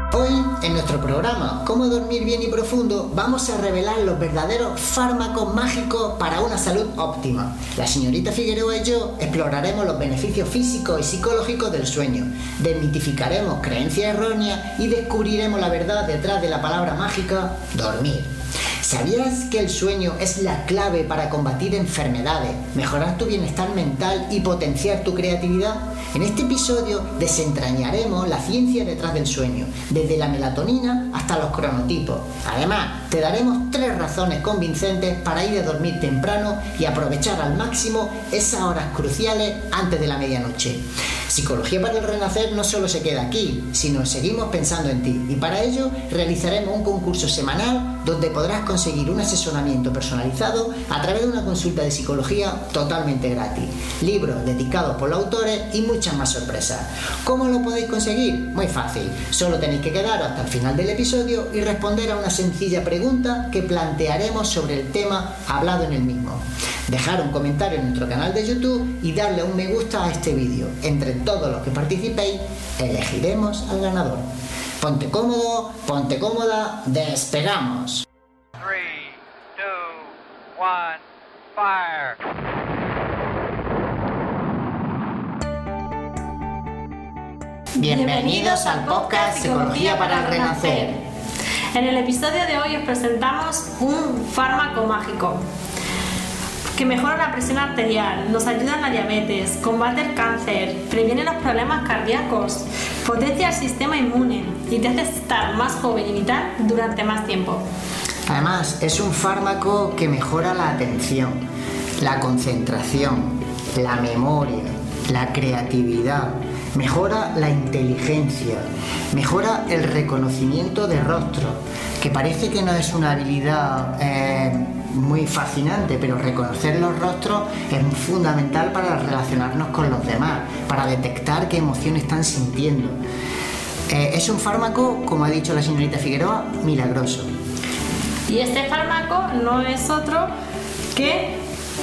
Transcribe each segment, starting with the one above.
Hoy, en nuestro programa Cómo dormir bien y profundo, vamos a revelar los verdaderos fármacos mágicos para una salud óptima. La señorita Figueroa y yo exploraremos los beneficios físicos y psicológicos del sueño, desmitificaremos creencias erróneas y descubriremos la verdad detrás de la palabra mágica dormir. ¿Sabías que el sueño es la clave para combatir enfermedades, mejorar tu bienestar mental y potenciar tu creatividad? En este episodio desentrañaremos la ciencia detrás del sueño, desde la melatonina hasta los cronotipos. Además, te daremos 3 razones convincentes para ir a dormir temprano y aprovechar al máximo esas horas cruciales antes de la medianoche. Psicología para el Renacer no solo se queda aquí, sino seguimos pensando en ti, y para ello realizaremos un concurso semanal donde podrás conseguir un asesoramiento personalizado a través de una consulta de psicología totalmente gratis, libros dedicados por los autores y muchas más sorpresas. ¿Cómo lo podéis conseguir? Muy fácil, solo tenéis que quedaros hasta el final del episodio y responder a una sencilla pregunta que plantearemos sobre el tema hablado en el mismo. Dejar un comentario en nuestro canal de YouTube y darle un me gusta a este vídeo. Entre todos los que participéis, elegiremos al ganador. Ponte cómodo, ponte cómoda, despegamos. 3, 2, 1, fire. Bienvenidos al podcast Psicología para el Renacer. En el episodio de hoy os presentamos un fármaco mágico que mejora la presión arterial, nos ayuda en la diabetes, combate el cáncer, previene los problemas cardíacos, potencia el sistema inmune y te hace estar más joven y vital durante más tiempo. Además, es un fármaco que mejora la atención, la concentración, la memoria, la creatividad, mejora la inteligencia, mejora el reconocimiento de rostro, que parece que no es una habilidad muy fascinante, pero reconocer los rostros es fundamental para relacionarnos con los demás, para detectar qué emociones están sintiendo. Es un fármaco, como ha dicho la señorita Figueroa, milagroso. Y este fármaco no es otro que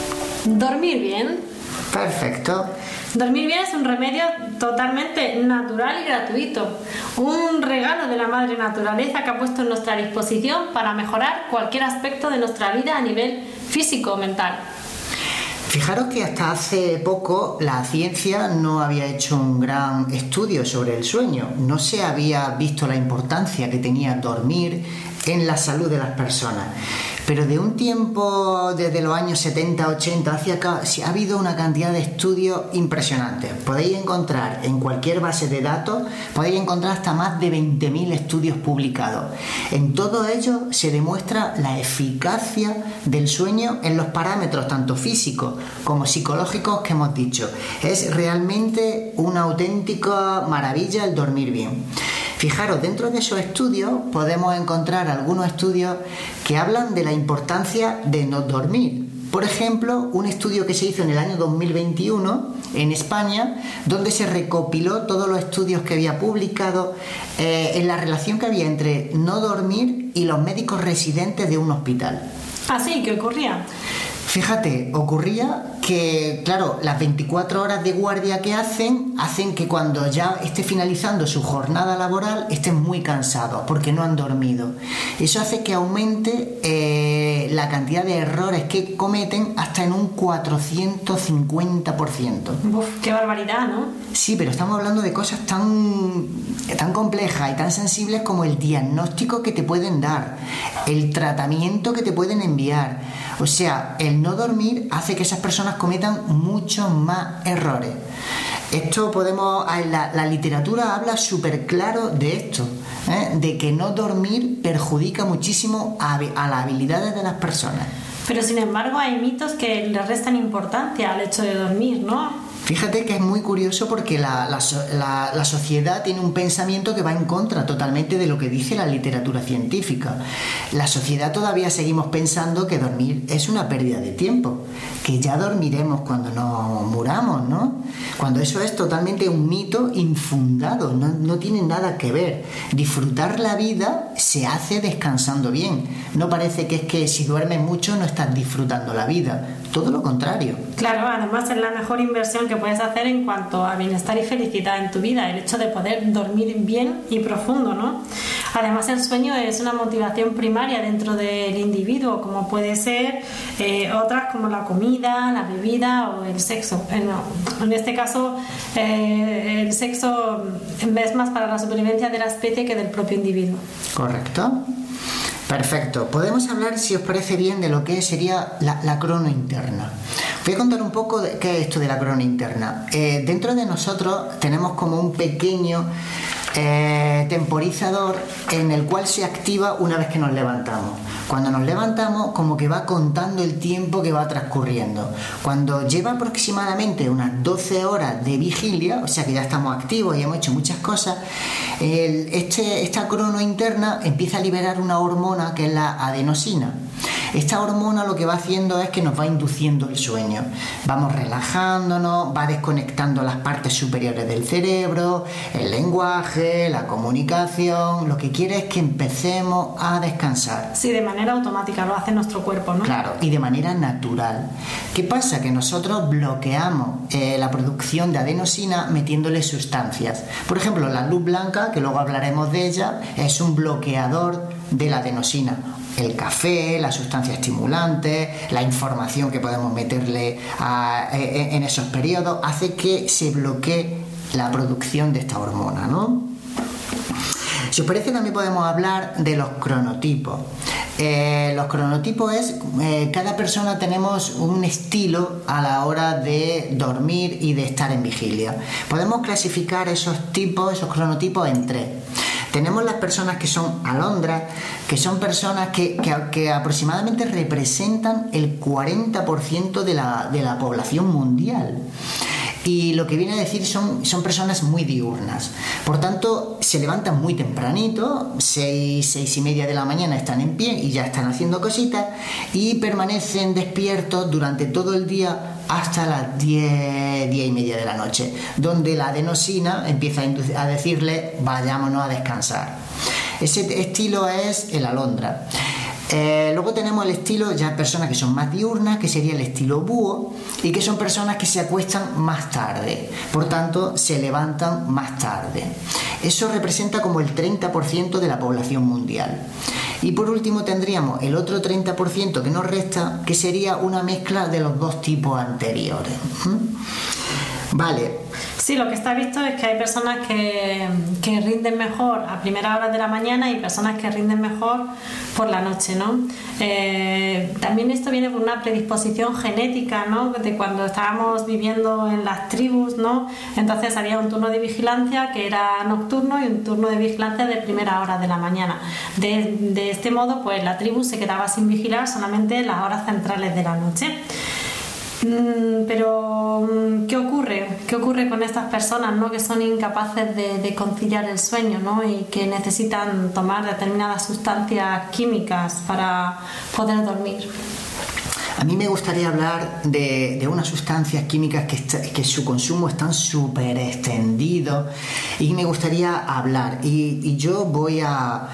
dormir bien. Perfecto. Dormir bien es un remedio totalmente natural y gratuito, un regalo de la madre naturaleza que ha puesto en nuestra disposición para mejorar cualquier aspecto de nuestra vida a nivel físico o mental. Fijaros que hasta hace poco la ciencia no había hecho un gran estudio sobre el sueño, no se había visto la importancia que tenía dormir en la salud de las personas. Pero de un tiempo, desde los años 70-80 hacia acá, ha habido una cantidad de estudios impresionantes. Podéis encontrar en cualquier base de datos, podéis encontrar hasta más de 20.000 estudios publicados. En todo ello se demuestra la eficacia del sueño en los parámetros tanto físicos como psicológicos que hemos dicho. Es realmente una auténtica maravilla el dormir bien. Fijaros, dentro de esos estudios podemos encontrar algunos estudios que hablan de la importancia de no dormir. Por ejemplo, un estudio que se hizo en el año 2021 en España, donde se recopiló todos los estudios que había publicado en la relación que había entre no dormir y los médicos residentes de un hospital. ¿Ah, sí? ¿Qué ocurría? Fíjate, ocurría que, claro, las 24 horas de guardia que hacen que cuando ya esté finalizando su jornada laboral estén muy cansados porque no han dormido. Eso hace que aumente la cantidad de errores que cometen hasta en un 450%. Uf, ¡qué barbaridad!, ¿no? Sí, pero estamos hablando de cosas tan complejas y tan sensibles como el diagnóstico que te pueden dar, el tratamiento que te pueden enviar. O sea, el no dormir hace que esas personas cometan muchos más errores. Esto la literatura habla súper claro de esto, de que no dormir perjudica muchísimo a las habilidades de las personas. Pero sin embargo hay mitos que le restan importancia al hecho de dormir, ¿no? Fíjate que es muy curioso porque la sociedad tiene un pensamiento que va en contra totalmente de lo que dice la literatura científica. La sociedad todavía seguimos pensando que dormir es una pérdida de tiempo, que ya dormiremos cuando nos muramos, ¿no? Cuando eso es totalmente un mito infundado, no tiene nada que ver. Disfrutar la vida se hace descansando bien. No parece que es que si duermes mucho no estás disfrutando la vida, todo lo contrario. Claro, además es la mejor inversión que que puedes hacer en cuanto a bienestar y felicidad en tu vida, el hecho de poder dormir bien y profundo, ¿no? Además, el sueño es una motivación primaria dentro del individuo, como puede ser otras como la comida, la bebida o el sexo. En este caso, el sexo es más para la supervivencia de la especie que del propio individuo. ¿Correcto? Perfecto. Podemos hablar, si os parece bien, de lo que sería la crono interna. Voy a contar un poco de qué es esto de la crono interna. Dentro de nosotros tenemos como un pequeño temporizador en el cual se activa una vez que nos levantamos. Cuando nos levantamos, como que va contando el tiempo que va transcurriendo. Cuando lleva aproximadamente unas 12 horas de vigilia, o sea que ya estamos activos y hemos hecho muchas cosas, esta crono interna empieza a liberar una hormona que es la adenosina. Esta hormona lo que va haciendo es que nos va induciendo el sueño. Vamos relajándonos, va desconectando las partes superiores del cerebro, el lenguaje, la comunicación. Lo que quiere es que empecemos a descansar. Sí, de manera automática, lo hace nuestro cuerpo, ¿no? Claro, y de manera natural. ¿Qué pasa? Que nosotros bloqueamos la producción de adenosina metiéndole sustancias. Por ejemplo, la luz blanca, que luego hablaremos de ella, es un bloqueador de la adenosina. El café, la sustancia estimulante, la información que podemos meterle en esos periodos, hace que se bloquee la producción de esta hormona, ¿no? Si os parece, también podemos hablar de los cronotipos. Los cronotipos es, cada persona tenemos un estilo a la hora de dormir y de estar en vigilia. Podemos clasificar esos cronotipos en tres. Tenemos las personas que son alondras, que son personas que aproximadamente representan el 40% de la población mundial. Y lo que viene a decir son personas muy diurnas. Por tanto, se levantan muy tempranito, 6:30 de la mañana están en pie y ya están haciendo cositas, y permanecen despiertos durante todo el día hasta las 10:30 de la noche, donde la adenosina empieza a decirle vayámonos a descansar. Ese estilo es el alondra. Luego tenemos el estilo ya personas que son más diurnas, que sería el estilo búho, y que son personas que se acuestan más tarde, por tanto se levantan más tarde. Eso representa como el 30% de la población mundial. Y por último tendríamos el otro 30% que nos resta, que sería una mezcla de los dos tipos anteriores. Vale. Sí, lo que está visto es que hay personas que rinden mejor a primera hora de la mañana y personas que rinden mejor por la noche, ¿no? También esto viene por una predisposición genética, ¿no? De cuando estábamos viviendo en las tribus, ¿no? Entonces había un turno de vigilancia que era nocturno y un turno de vigilancia de primera hora de la mañana. De este modo, pues la tribu se quedaba sin vigilar solamente las horas centrales de la noche. Pero ¿qué ocurre? ¿Qué ocurre con estas personas, ¿no? Que son incapaces de conciliar el sueño, ¿no? Y que necesitan tomar determinadas sustancias químicas para poder dormir? A mí me gustaría hablar de unas sustancias químicas que su consumo es tan súper extendido, y me gustaría hablar, y yo voy a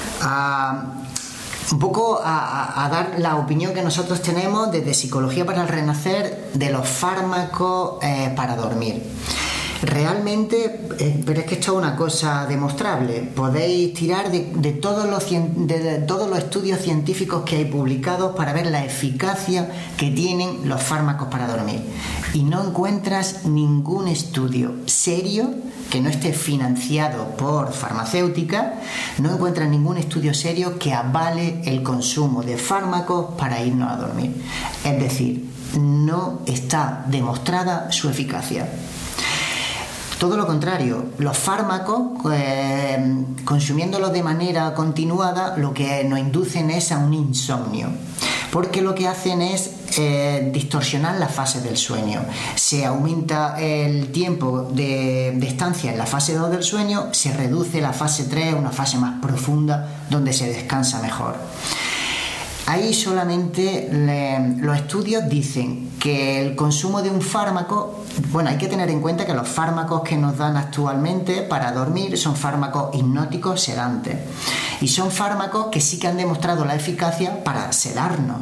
un poco a dar la opinión que nosotros tenemos desde Psicología para el Renacer de los fármacos para dormir. Realmente, pero es que esto es una cosa demostrable. Podéis tirar de todos los estudios científicos que hay publicados para ver la eficacia que tienen los fármacos para dormir. Y no encuentras ningún estudio serio que no esté financiado por farmacéuticas, no encuentras ningún estudio serio que avale el consumo de fármacos para irnos a dormir. Es decir, no está demostrada su eficacia. Todo lo contrario, los fármacos, consumiéndolos de manera continuada, lo que nos inducen es a un insomnio, porque lo que hacen es distorsionar las fases del sueño. Se aumenta el tiempo de estancia en la fase 2 del sueño, se reduce la fase 3, una fase más profunda donde se descansa mejor. Ahí solamente los estudios dicen que el consumo de un fármaco, bueno, hay que tener en cuenta que los fármacos que nos dan actualmente para dormir son fármacos hipnóticos sedantes, y son fármacos que sí que han demostrado la eficacia para sedarnos,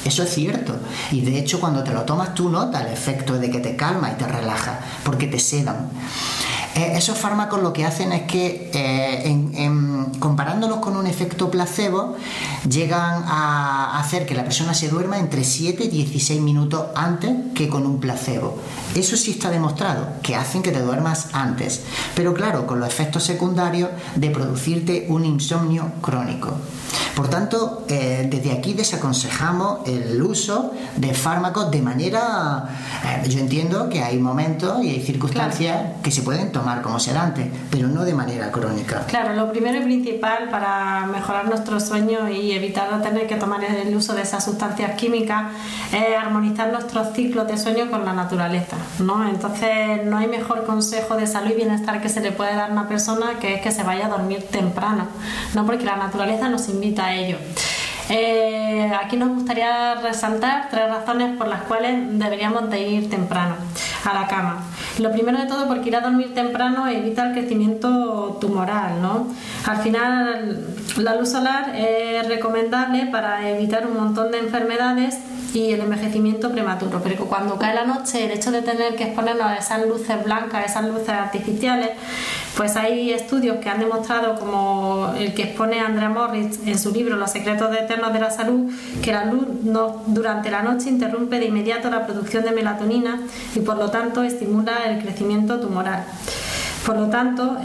Eso es cierto. Y de hecho, cuando te lo tomas, tú notas el efecto de que te calma y te relaja, porque te sedan. Esos fármacos lo que hacen es que, comparándolos con un efecto placebo, llegan a hacer que la persona se duerma entre 7 y 16 minutos antes que con un placebo. Eso sí está demostrado, que hacen que te duermas antes. Pero claro, con los efectos secundarios de producirte un insomnio crónico. Por tanto, desde aquí desaconsejamos el uso de fármacos de manera... yo entiendo que hay momentos y hay circunstancias que se pueden tomar como sedantes, pero no de manera crónica. Claro, lo primero y principal para mejorar nuestro sueño y evitar no tener que tomar el uso de esas sustancias químicas es armonizar nuestros ciclos de sueño con la naturaleza, ¿no? Entonces, no hay mejor consejo de salud y bienestar que se le puede dar a una persona que es que se vaya a dormir temprano, ¿no? Porque la naturaleza nos invita a ello. Aquí nos gustaría resaltar 3 razones por las cuales deberíamos de ir temprano a la cama. Lo primero de todo, porque ir a dormir temprano evita el crecimiento tumoral, ¿no? Al final, la luz solar es recomendable para evitar un montón de enfermedades y el envejecimiento prematuro, pero cuando cae la noche, el hecho de tener que exponernos a esas luces blancas, esas luces artificiales, pues hay estudios que han demostrado, como el que expone Andrea Morris en su libro Los secretos eternos de la salud, que la luz durante la noche interrumpe de inmediato la producción de melatonina y por lo tanto estimula el crecimiento tumoral. Por lo tanto,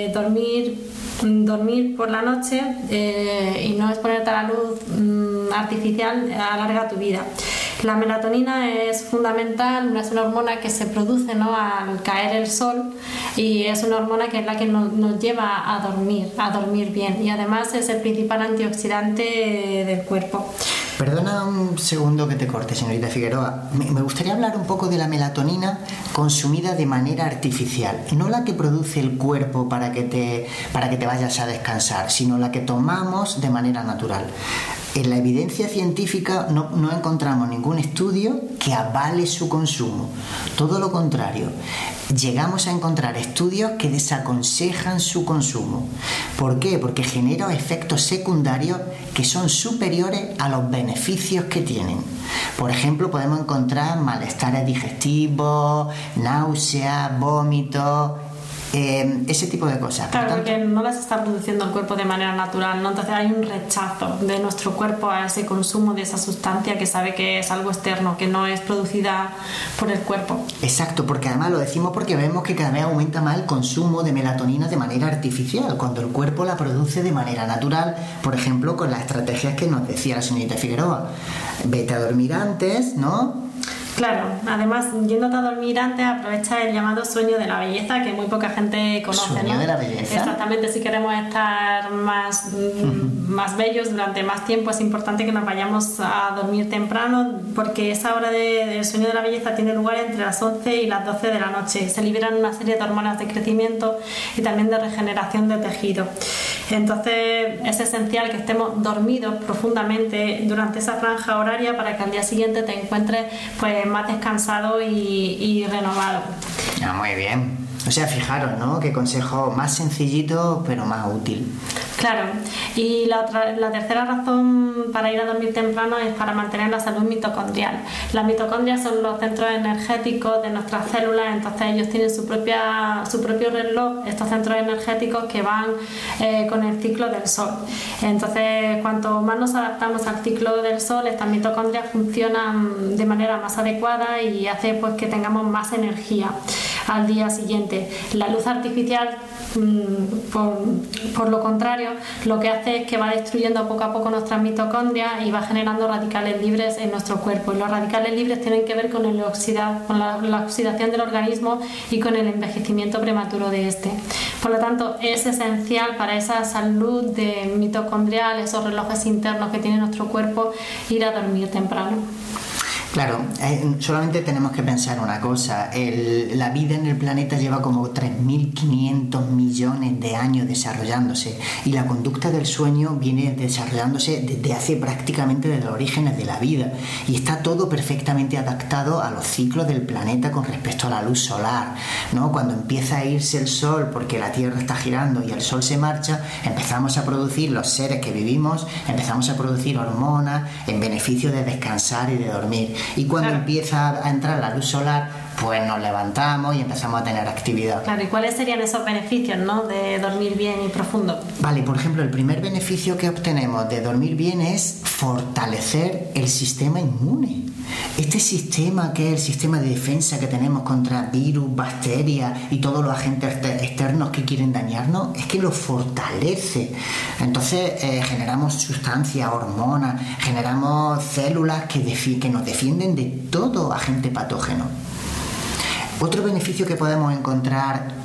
dormir por la noche y no exponerte a la luz artificial alarga tu vida. La melatonina es fundamental, es una hormona que se produce, ¿no?, al caer el sol, y es una hormona que es la que nos lleva a dormir bien, y además es el principal antioxidante del cuerpo. Perdona un segundo que te corte, señorita Figueroa. Me gustaría hablar un poco de la melatonina consumida de manera artificial, no la que produce el cuerpo para que te vayas a descansar, sino la que tomamos de manera natural. En la evidencia científica no encontramos ningún estudio que avale su consumo. Todo lo contrario, llegamos a encontrar estudios que desaconsejan su consumo. ¿Por qué? Porque genera efectos secundarios que son superiores a los beneficios que tienen. Por ejemplo, podemos encontrar malestares digestivos, náuseas, vómitos, ese tipo de cosas. Claro, porque no las está produciendo el cuerpo de manera natural, ¿no? Entonces hay un rechazo de nuestro cuerpo a ese consumo de esa sustancia que sabe que es algo externo, que no es producida por el cuerpo. Exacto, porque además lo decimos porque vemos que cada vez aumenta más el consumo de melatonina de manera artificial, cuando el cuerpo la produce de manera natural, por ejemplo, con las estrategias que nos decía la señorita Figueroa. Vete a dormir antes, ¿no? Claro, además, yéndote a dormir antes, aprovecha el llamado sueño de la belleza, que muy poca gente conoce, ¿Sueño, ¿no? de la belleza? Exactamente, si queremos estar más bellos durante más tiempo, es importante que nos vayamos a dormir temprano, porque esa hora del sueño de la belleza tiene lugar entre las 11 y las 12 de la noche. Se liberan una serie de hormonas de crecimiento y también de regeneración de tejido. Entonces es esencial que estemos dormidos profundamente durante esa franja horaria para que al día siguiente te encuentres pues más descansado y renovado. Ah, muy bien. O sea, fijaros, ¿no? Qué consejo más sencillito, pero más útil. Claro. Y la tercera razón para ir a dormir temprano es para mantener la salud mitocondrial. Las mitocondrias son los centros energéticos de nuestras células, entonces ellos tienen su propio reloj, estos centros energéticos que van con el ciclo del sol. Entonces, cuanto más nos adaptamos al ciclo del sol, estas mitocondrias funcionan de manera más adecuada y hace pues que tengamos más energía al día siguiente. La luz artificial, por lo contrario, lo que hace es que va destruyendo poco a poco nuestras mitocondrias y va generando radicales libres en nuestro cuerpo. Y los radicales libres tienen que ver con la oxidación del organismo y con el envejecimiento prematuro de este. Por lo tanto, es esencial para esa salud mitocondrial, esos relojes internos que tiene nuestro cuerpo, ir a dormir temprano. Claro, solamente tenemos que pensar una cosa. La vida en el planeta lleva como 3.500 millones de años desarrollándose, y la conducta del sueño viene desarrollándose desde hace prácticamente desde los orígenes de la vida, y está todo perfectamente adaptado a los ciclos del planeta con respecto a la luz solar, ¿no? Cuando empieza a irse el sol porque la Tierra está girando y el sol se marcha, empezamos a producir, los seres que vivimos, empezamos a producir hormonas en beneficio de descansar y de dormir. Y cuando empieza a entrar la luz solar, pues nos levantamos y empezamos a tener actividad. Claro, ¿y cuáles serían esos beneficios, ¿no?, de dormir bien y profundo? Vale, por ejemplo, el primer beneficio que obtenemos de dormir bien es fortalecer el sistema inmune. Este sistema, que es el sistema de defensa que tenemos contra virus, bacterias y todos los agentes externos que quieren dañarnos, es que lo fortalece. Entonces generamos sustancias, hormonas, generamos células que nos defienden de todo agente patógeno. Otro beneficio que podemos encontrar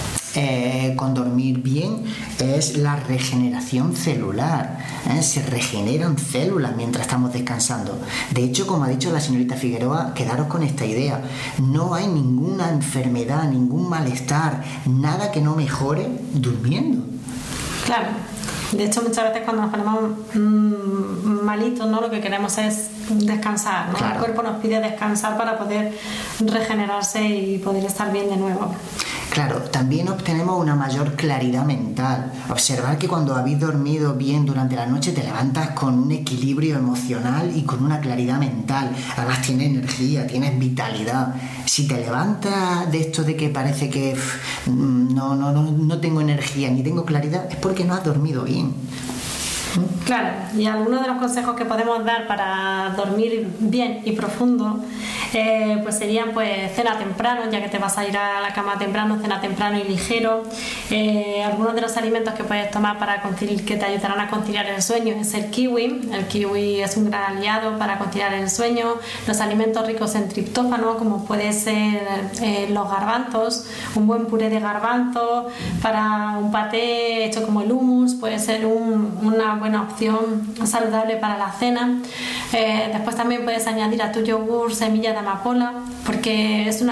con dormir bien es la regeneración celular. Se regeneran células mientras estamos descansando. De hecho, como ha dicho la señorita Figueroa, quedaros con esta idea: no hay ninguna enfermedad, ningún malestar, nada que no mejore durmiendo. Claro. De hecho, muchas veces cuando nos ponemos malitos, ¿no?, lo que queremos es descansar, ¿no? Claro. El cuerpo nos pide descansar para poder regenerarse y poder estar bien de nuevo. Claro, también obtenemos una mayor claridad mental. Observar que cuando habéis dormido bien durante la noche te levantas con un equilibrio emocional y con una claridad mental. Además tienes energía, tienes vitalidad. Si te levantas de esto de que parece que no tengo energía ni tengo claridad, es porque no has dormido bien. Claro, y algunos de los consejos que podemos dar para dormir bien y profundo pues serían cena temprano, ya que te vas a ir a la cama temprano, cena temprano y ligero. Algunos de los alimentos que puedes tomar que te ayudarán a conciliar el sueño es el kiwi. El kiwi es un gran aliado para conciliar el sueño. Los alimentos ricos en triptófano, como puede ser los garbanzos, un buen puré de garbanzo para un paté hecho como el hummus, puede ser una buena opción saludable para la cena. Después también puedes añadir a tu yogur semillas de amapola, porque es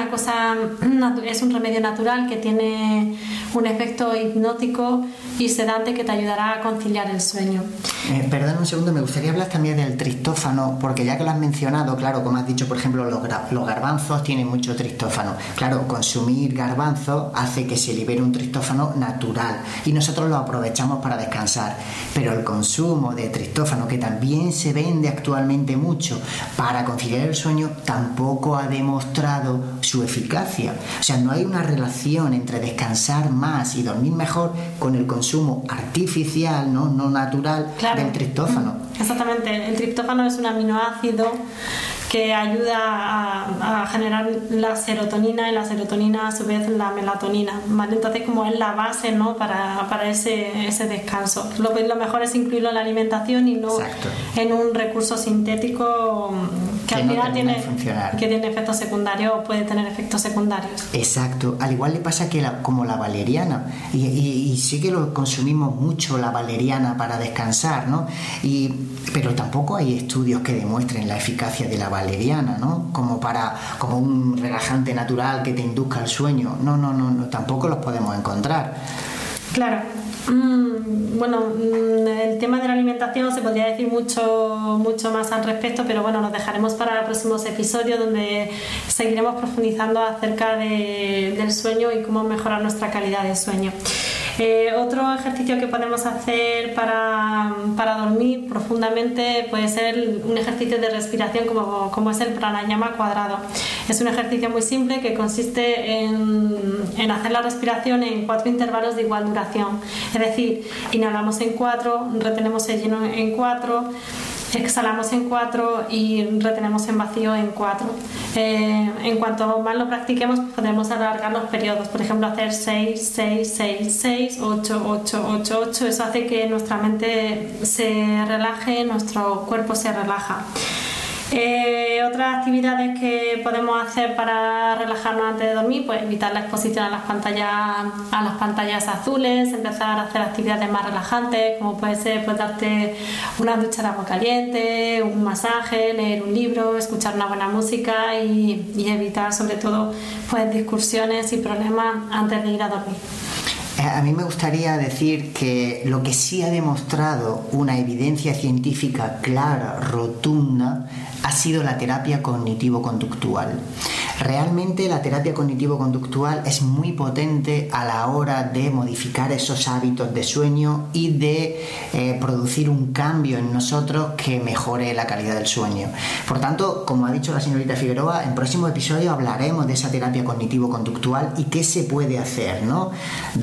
un remedio natural que tiene un efecto hipnótico y sedante que te ayudará a conciliar el sueño. Perdón un segundo, me gustaría hablar también del triptófano, porque ya que lo has mencionado, claro, como has dicho, por ejemplo, los garbanzos tienen mucho triptófano. Claro, consumir garbanzos hace que se libere un triptófano natural y nosotros lo aprovechamos para descansar, pero el consumo de triptófano, que también se vende actualmente mucho para conciliar el sueño, tampoco ha demostrado su eficacia. O sea, no hay una relación entre descansar más y dormir mejor con el consumo artificial, no natural, claro, del triptófano. Exactamente, el triptófano es un aminoácido que ayuda a generar la serotonina, y la serotonina a su vez la melatonina, ¿vale? Entonces, como es la base, ¿no?, para ese descanso. Lo mejor es incluirlo en la alimentación y no Exacto. en un recurso sintético que al final tiene efectos secundarios o puede tener efectos secundarios. Exacto. Al igual le pasa que como la valeriana, y sí que lo consumimos mucho, la valeriana, para descansar, ¿no? Pero tampoco hay estudios que demuestren la eficacia de la valeriana, ¿no? Como un relajante natural que te induzca al sueño. No, tampoco los podemos encontrar. Claro. Bueno, el tema de la alimentación se podría decir mucho más al respecto, pero bueno, nos dejaremos para los próximos episodios, donde seguiremos profundizando acerca del sueño y cómo mejorar nuestra calidad de sueño. Otro ejercicio que podemos hacer para dormir profundamente puede ser un ejercicio de respiración como es el pranayama cuadrado. Es un ejercicio muy simple que consiste en hacer la respiración en 4 intervalos de igual duración. Es decir, inhalamos en 4, retenemos el lleno en 4, exhalamos en 4 y retenemos en vacío en 4. En cuanto más lo practiquemos, podremos alargar los periodos. Por ejemplo, hacer 6, 6, 6, 6, 8, 8, 8, 8. Eso hace que nuestra mente se relaje, nuestro cuerpo se relaja. Otras actividades que podemos hacer para relajarnos antes de dormir, pues evitar la exposición a las pantallas azules, empezar a hacer actividades más relajantes, como puede ser pues darte una ducha de agua caliente, un masaje, leer un libro, escuchar una buena música y evitar sobre todo pues discusiones y problemas antes de ir a dormir. A mí me gustaría decir que lo que sí ha demostrado una evidencia científica clara, rotunda, ha sido la terapia cognitivo-conductual. Realmente la terapia cognitivo-conductual es muy potente a la hora de modificar esos hábitos de sueño y de producir un cambio en nosotros que mejore la calidad del sueño. Por tanto, como ha dicho la señorita Figueroa, en próximos episodios hablaremos de esa terapia cognitivo-conductual y qué se puede hacer, ¿no?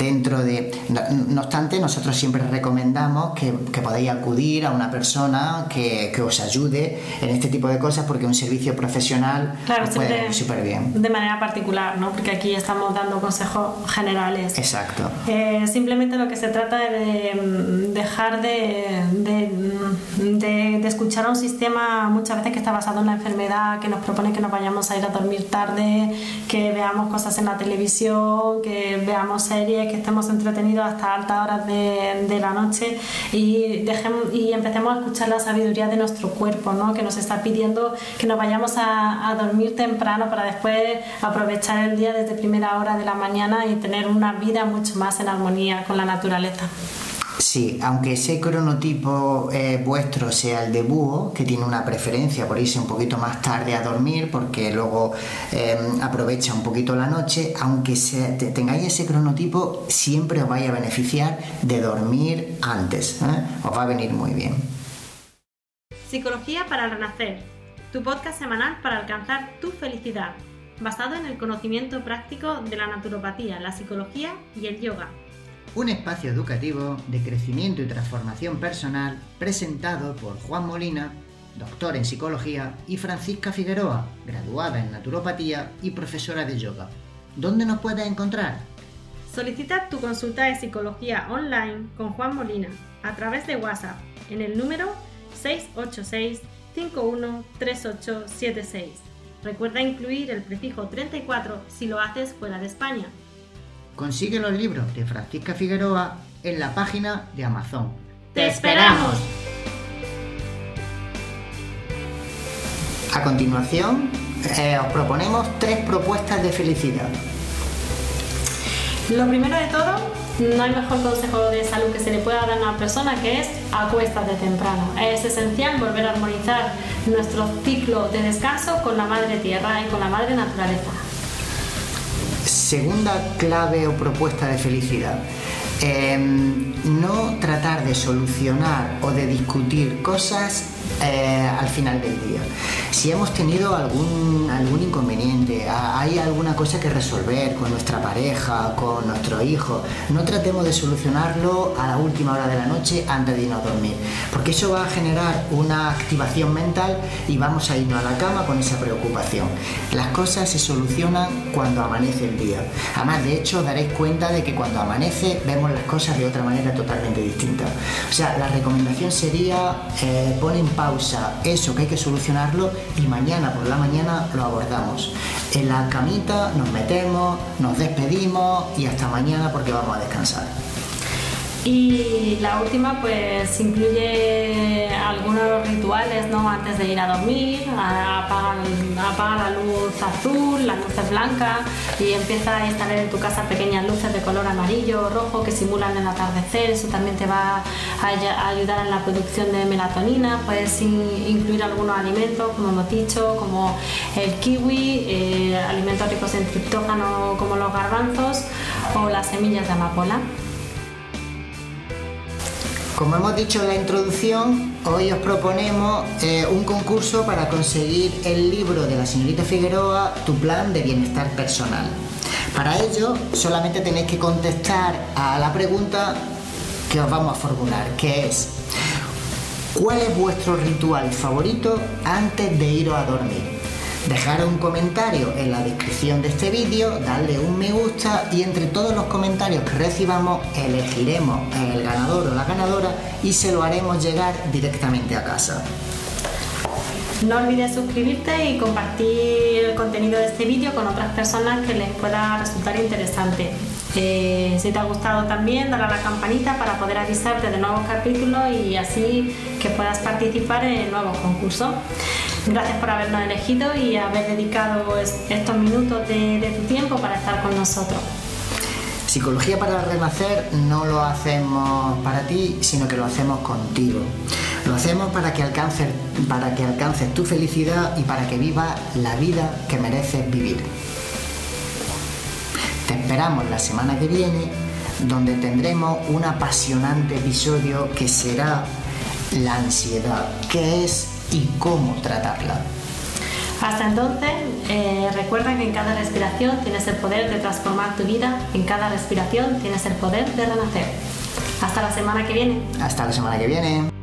No obstante, nosotros siempre recomendamos que podáis acudir a una persona que os ayude en este tipo de cosas, porque un servicio profesional os puede venir súper bien. De manera particular, ¿no? Porque aquí estamos dando consejos generales. Exacto. Simplemente lo que se trata es de dejar de escuchar a un sistema muchas veces que está basado en la enfermedad, que nos propone que nos vayamos a ir a dormir tarde, que veamos cosas en la televisión, que veamos series, que estemos entretenidos hasta altas horas de la noche y empecemos a escuchar la sabiduría de nuestro cuerpo, ¿no? Que nos está pidiendo que nos vayamos a dormir temprano para después aprovechar el día desde primera hora de la mañana y tener una vida mucho más en armonía con la naturaleza. Sí, aunque ese cronotipo vuestro sea el de búho, que tiene una preferencia por irse un poquito más tarde a dormir porque luego aprovecha un poquito la noche, aunque tengáis ese cronotipo, siempre os vais a beneficiar de dormir antes, os va a venir muy bien. Psicología para el Renacer, tu podcast semanal para alcanzar tu felicidad, basado en el conocimiento práctico de la naturopatía, la psicología y el yoga. Un espacio educativo de crecimiento y transformación personal presentado por Juan Molina, doctor en psicología, y Francisca Figueroa, graduada en naturopatía y profesora de yoga. ¿Dónde nos puedes encontrar? Solicita tu consulta de psicología online con Juan Molina a través de WhatsApp en el número 686-513876. Recuerda incluir el prefijo 34 si lo haces fuera de España. Consigue los libros de Francisca Figueroa en la página de Amazon. ¡Te esperamos! A continuación, os proponemos 3 propuestas de felicidad. Lo primero de todo, no hay mejor consejo de salud que se le pueda dar a una persona que es acuéstate temprano. Es esencial volver a armonizar nuestro ciclo de descanso con la madre tierra y con la madre naturaleza. Segunda clave o propuesta de felicidad. No tratar de solucionar o de discutir cosas al final del día. Si hemos tenido algún inconveniente, hay alguna cosa que resolver con nuestra pareja, con nuestro hijo, no tratemos de solucionarlo a la última hora de la noche antes de irnos a dormir, porque eso va a generar una activación mental y vamos a irnos a la cama con esa preocupación. Las cosas se solucionan cuando amanece el día. Además, de hecho, daréis cuenta de que cuando amanece vemos las cosas de otra manera totalmente distinta. O sea, la recomendación sería pon en pausa eso que hay que solucionarlo y mañana por la mañana lo abordamos. En la camita nos metemos, nos despedimos y hasta mañana porque vamos a descansar. Y la última pues incluye algunos rituales, ¿no? Antes de ir a dormir, apaga la luz azul, las luces blancas y empieza a instalar en tu casa pequeñas luces de color amarillo o rojo que simulan el atardecer. Eso también te va a ayudar en la producción de melatonina. Puedes incluir algunos alimentos, como hemos dicho, como el kiwi, alimentos ricos en triptófano como los garbanzos o las semillas de amapola. Como hemos dicho en la introducción, hoy os proponemos un concurso para conseguir el libro de la señorita Figueroa, Tu plan de bienestar personal. Para ello, solamente tenéis que contestar a la pregunta que os vamos a formular, que es: ¿cuál es vuestro ritual favorito antes de iros a dormir? Dejar un comentario en la descripción de este vídeo, darle un me gusta y entre todos los comentarios que recibamos elegiremos el ganador o la ganadora y se lo haremos llegar directamente a casa. No olvides suscribirte y compartir el contenido de este vídeo con otras personas que les pueda resultar interesante. Si te ha gustado también, dale a la campanita para poder avisarte de nuevos capítulos y así que puedas participar en nuevos concursos. Gracias por habernos elegido y haber dedicado estos minutos de tu tiempo para estar con nosotros. Psicología para Renacer no lo hacemos para ti, sino que lo hacemos contigo. Lo hacemos para que alcances tu felicidad y para que vivas la vida que mereces vivir. Te esperamos la semana que viene, donde tendremos un apasionante episodio que será la ansiedad, qué es y cómo tratarla. Hasta entonces, recuerda que en cada respiración tienes el poder de transformar tu vida, en cada respiración tienes el poder de renacer. Hasta la semana que viene. Hasta la semana que viene.